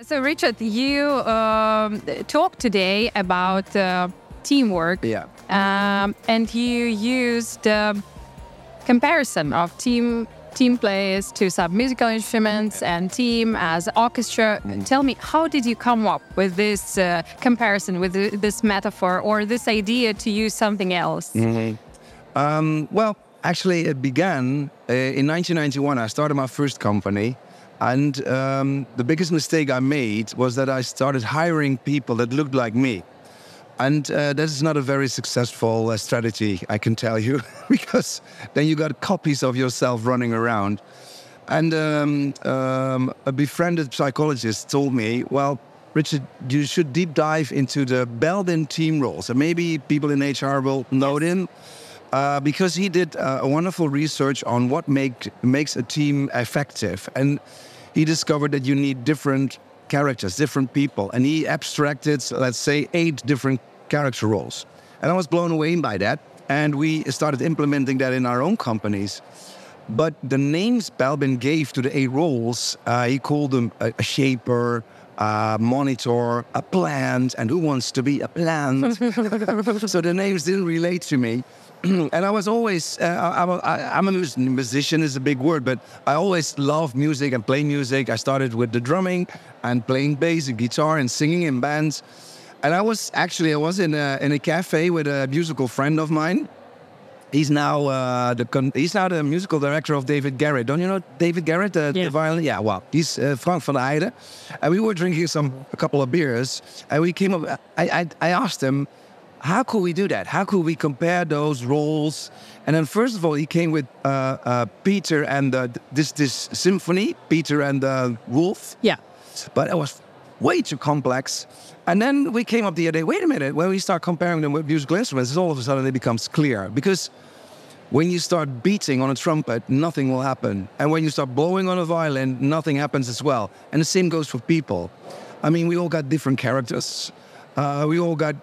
So, Richard, you talked today about teamwork. Yeah. And you used comparison of team players to some musical instruments and team as orchestra. Tell me, how did you come up with this comparison, with this metaphor, or this idea to use something else? Well, actually, it began in 1991. I started my first company. And the biggest mistake I made was that I started hiring people that looked like me. And that is not a very successful strategy, I can tell you, because then you got copies of yourself running around. And a befriended psychologist told me, well, Richard, you should deep dive into the Belbin team roles. And maybe people in HR will know him. Because he did a wonderful research on what makes a team effective. And he discovered that you need different characters, different people. And he abstracted, let's say, 8 different character roles. And I was blown away by that. And we started implementing that in our own companies. But the names Belbin gave to the 8 roles, he called them a shaper, a monitor, a plant, and who wants to be a plant? So the names didn't relate to me. And I was always, I'm a musician is a big word, but I always loved music and playing music. I started with the drumming and playing bass and guitar and singing in bands. And I was in a cafe with a musical friend of mine. He's now the musical director of David Garrett. Don't you know David Garrett, the violin? Yeah, well, he's Frank van der Heijden. And we were drinking a couple of beers, and we came up. I asked him, how could we do that? How could we compare those roles? And then first of all, he came with Peter and this symphony, Peter and Wolf. Yeah. But it was way too complex. And then we came up the other day, wait a minute, when we start comparing them with musical instruments, all of a sudden it becomes clear. Because when you start beating on a trumpet, nothing will happen. And when you start blowing on a violin, nothing happens as well. And the same goes for people. I mean, we all got different characters. We all got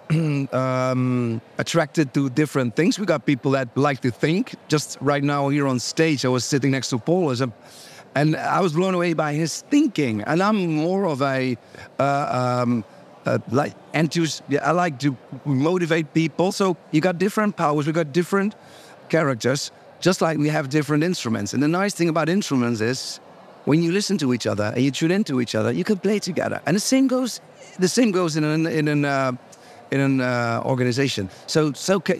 attracted to different things. We got people that like to think. Just right now here on stage, I was sitting next to Paul, and I was blown away by his thinking. And I'm more of a enthusiast. I like to motivate people. So you got different powers. We got different characters, just like we have different instruments. And the nice thing about instruments is, when you listen to each other and you tune into each other, you can play together. And the same goes in an organization. So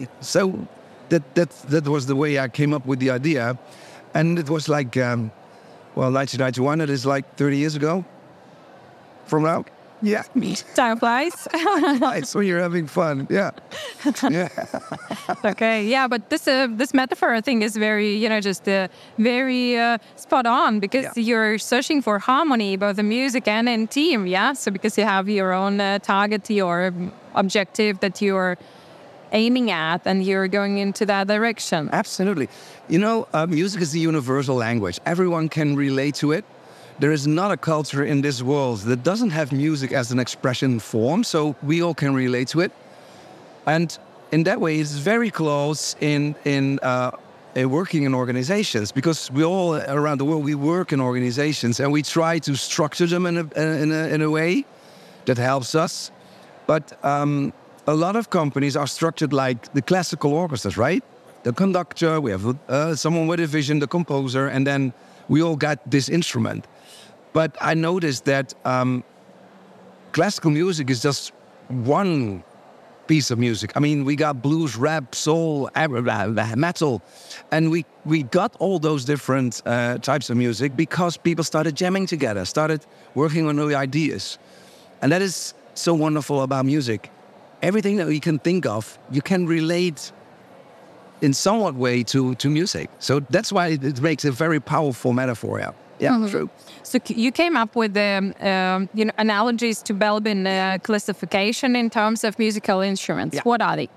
that was the way I came up with the idea, and it was like 1991. It is like 30 years ago from now. Yeah, Time flies. So you're having fun. Yeah. Okay, yeah, but this metaphor, I think, is very, very spot on, because you're searching for harmony, both in music and in team, yeah? So because you have your own target, your objective that you're aiming at, and you're going into that direction. Absolutely. Music is a universal language. Everyone can relate to it. There is not a culture in this world that doesn't have music as an expression form, so we all can relate to it. And in that way, it's very close in working in organizations, because we all around the world, we work in organizations, and we try to structure them in a way that helps us. But a lot of companies are structured like the classical orchestras, right? The conductor, we have someone with a vision, the composer, and then we all got this instrument. But I noticed that classical music is just one piece of music. I mean, we got blues, rap, soul, metal, and we got all those different types of music because people started jamming together, started working on new ideas. And that is so wonderful about music. Everything that you can think of, you can relate in somewhat way to music. So that's why it makes a very powerful metaphor. Yeah, true. So you came up with analogies to Belbin classification in terms of musical instruments. Yeah. What are they?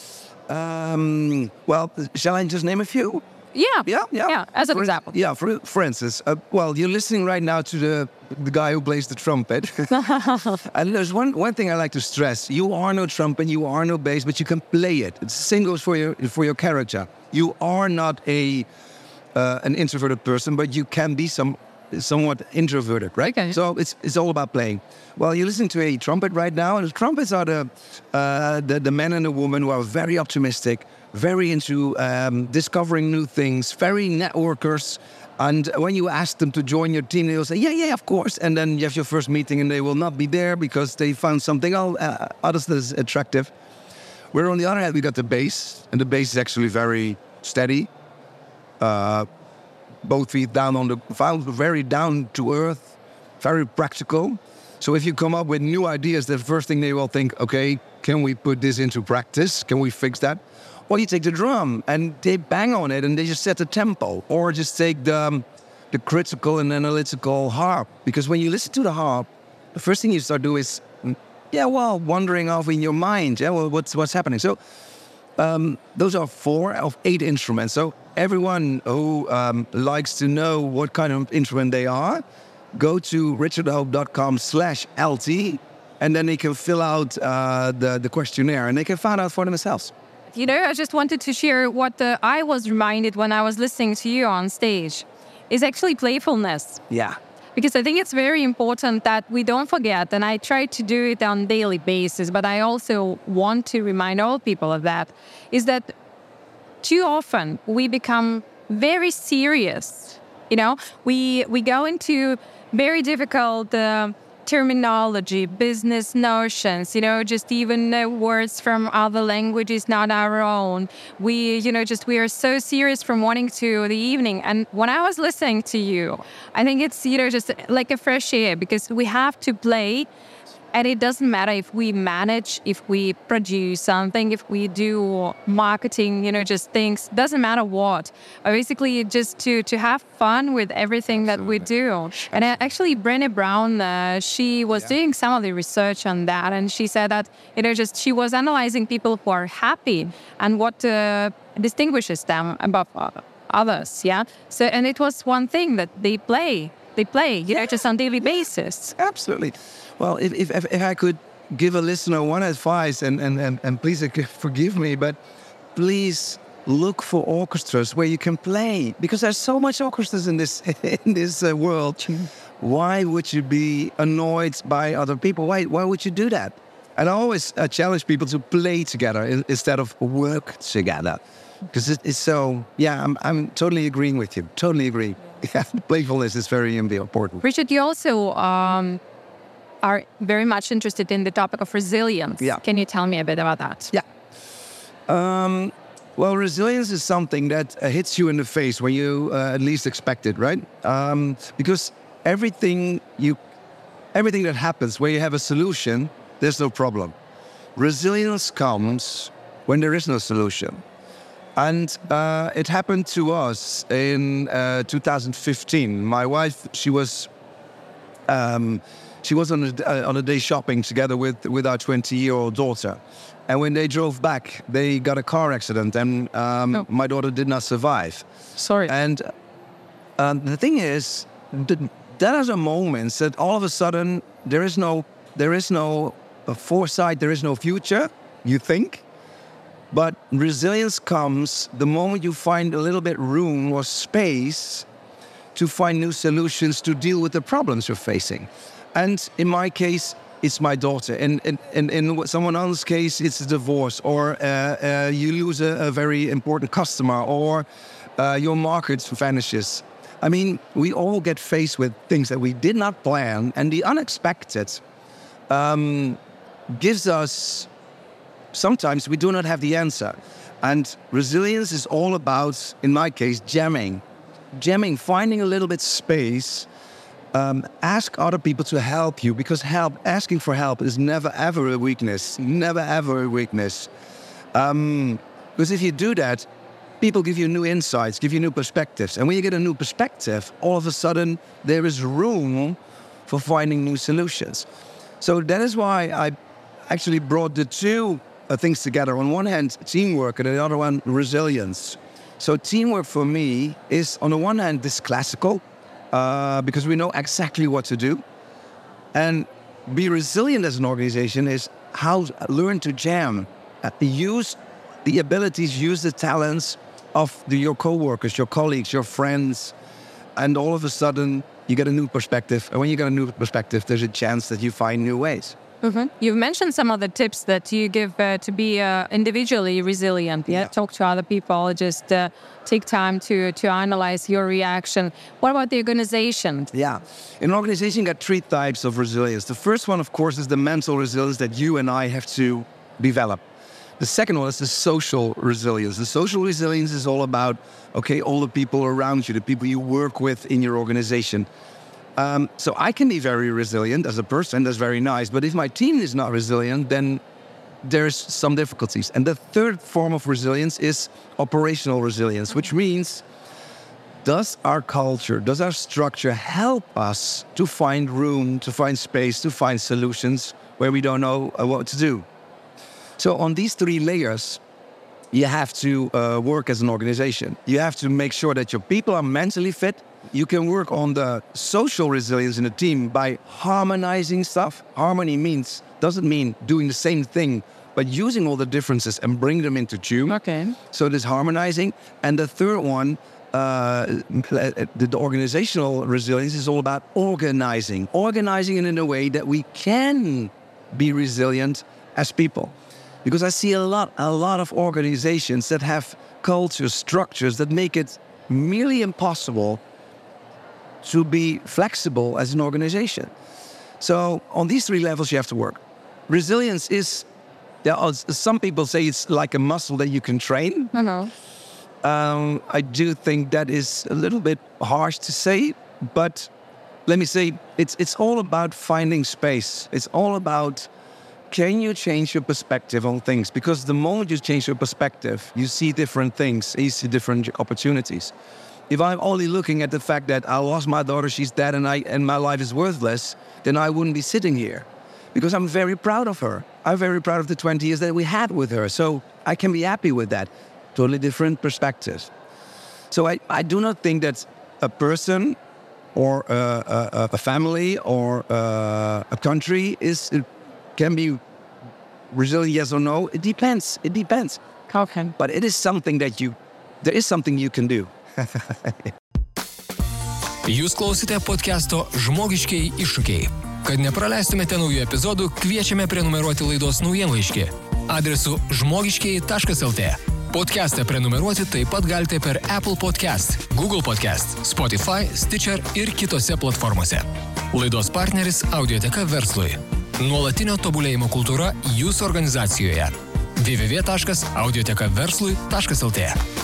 Well, shall I just name a few? Yeah. As an example. Yeah, for instance, you're listening right now to the guy who plays the trumpet. And there's one thing I like to stress: you are no trumpet, you are no bass, but you can play it. The same goes for your character. You are not an introverted person, but you can be somewhat introverted, right? Okay. So it's all about playing. Well, you're listening to a trumpet right now, and the trumpets are the men and the women who are very optimistic, very into discovering new things, very networkers. And when you ask them to join your team, they'll say, yeah, of course. And then you have your first meeting and they will not be there because they found something else that is attractive. Where on the other hand, we got the bass, and the bass is actually very steady. Both feet down on the ground, very down to earth, very practical. So if you come up with new ideas, the first thing they will think, okay, can we put this into practice? Can we fix that? Or you take the drum and they bang on it and they just set the tempo. Or just take the critical and analytical harp. Because when you listen to the harp, the first thing you start doing is, wandering off in your mind. What's happening? So those are 4 of 8 instruments. So everyone who likes to know what kind of instrument they are, go to richardhope.com/LT, and then they can fill out the questionnaire and they can find out for themselves. You know, I just wanted to share what I was reminded when I was listening to you on stage is actually playfulness. Yeah. Because I think it's very important that we don't forget, and I try to do it on a daily basis, but I also want to remind all people of that, is that too often we become very serious. You know, we go into very difficult terminology, business notions, you know, just even words from other languages, not our own. We are so serious from morning to the evening. And when I was listening to you, I think it's, just like a fresh air, because we have to play. And it doesn't matter if we manage, if we produce something, if we do marketing, just things, doesn't matter what. Basically, just to have fun with everything that we do. And actually, Brené Brown, she was doing some of the research on that. And she said that, she was analyzing people who are happy and what distinguishes them above others, yeah? So, and it was one thing that they play, just on daily basis. Absolutely. Well, if I could give a listener one advice, and please forgive me, but please look for orchestras where you can play, because there's so much orchestras in this world. Why would you be annoyed by other people? Why would you do that? And I always challenge people to play together instead of work together, because it's so. Yeah, I'm totally agreeing with you. Totally agree. Yeah, playfulness is very important. Richard, you also are very much interested in the topic of resilience. Yeah. Can you tell me a bit about that? Yeah. Well, resilience is something that hits you in the face when you at least expect it, right? Because everything that happens where you have a solution, there's no problem. Resilience comes when there is no solution. And it happened to us in 2015. My wife, she was on a day shopping together with our 20-year-old daughter. And when they drove back, they got a car accident, and my daughter did not survive. Sorry. And the thing is, that are the moments that all of a sudden there is no foresight, there is no future, you think. But resilience comes the moment you find a little bit room or space to find new solutions to deal with the problems you're facing. And in my case, it's my daughter. And in someone else's case, it's a divorce, or you lose a very important customer, or your market vanishes. I mean, we all get faced with things that we did not plan, and the unexpected gives us. Sometimes we do not have the answer. And resilience is all about, in my case, jamming, finding a little bit space. Ask other people to help you, because asking for help is never ever a weakness. Never ever a weakness. Because if you do that, people give you new insights, give you new perspectives. And when you get a new perspective, all of a sudden there is room for finding new solutions. So that is why I actually brought the two things together. On one hand, teamwork, and on the other one, resilience. So teamwork for me is, on the one hand, this classical, because we know exactly what to do. And be resilient as an organization is learn to jam, use the abilities, use the talents of your coworkers, your colleagues, your friends, and all of a sudden you get a new perspective. And when you get a new perspective, there's a chance that you find new ways. Mm-hmm. You've mentioned some of the tips that you give to be individually resilient. Yeah, talk to other people, just take time to analyze your reaction. What about the organization? Yeah, in an organization, you got 3 types of resilience. The first one, of course, is the mental resilience that you and I have to develop. The second one is the social resilience. The social resilience is all about, all the people around you, the people you work with in your organization. So I can be very resilient as a person, that's very nice. But if my team is not resilient, then there's some difficulties. And the third form of resilience is operational resilience, which means, does our culture, does our structure help us to find room, to find space, to find solutions where we don't know what to do? So on these 3 layers, you have to work as an organization. You have to make sure that your people are mentally fit. You can work on the social resilience in a team by harmonizing stuff. Harmony doesn't mean doing the same thing, but using all the differences and bring them into tune. Okay. So there's harmonizing. And the third one, the organizational resilience is all about organizing. Organizing it in a way that we can be resilient as people. Because I see a lot of organizations that have culture structures that make it merely impossible to be flexible as an organization. So on these 3 levels, you have to work. Resilience is, some people say it's like a muscle that you can train. I do think that is a little bit harsh to say, but let me say, it's all about finding space. It's all about, can you change your perspective on things? Because the moment you change your perspective, you see different things, you see different opportunities. If I'm only looking at the fact that I lost my daughter, she's dead, and my life is worthless, then I wouldn't be sitting here. Because I'm very proud of her. I'm very proud of the 20 years that we had with her. So I can be happy with that. Totally different perspectives. So I do not think that a person or a family or a country can be resilient, yes or no. It depends. Okay. But it is something there is something you can do. Jūs klausite podcast'o Žmogiškieji iššūkiai. Kad nepraleistumėte naujų epizodų, kviečiame prenumeruoti laidos naujienlaiškį adresu žmogiškieji.lt. Podcast'ą prenumeruoti taip pat galite per Apple Podcast, Google Podcast, Spotify, Stitcher ir kitose platformose. Laidos partneris Audioteka verslui. Nuolatinio tobulėjimo kultūra jūsų organizacijoje. www.audiotekaverslui.lt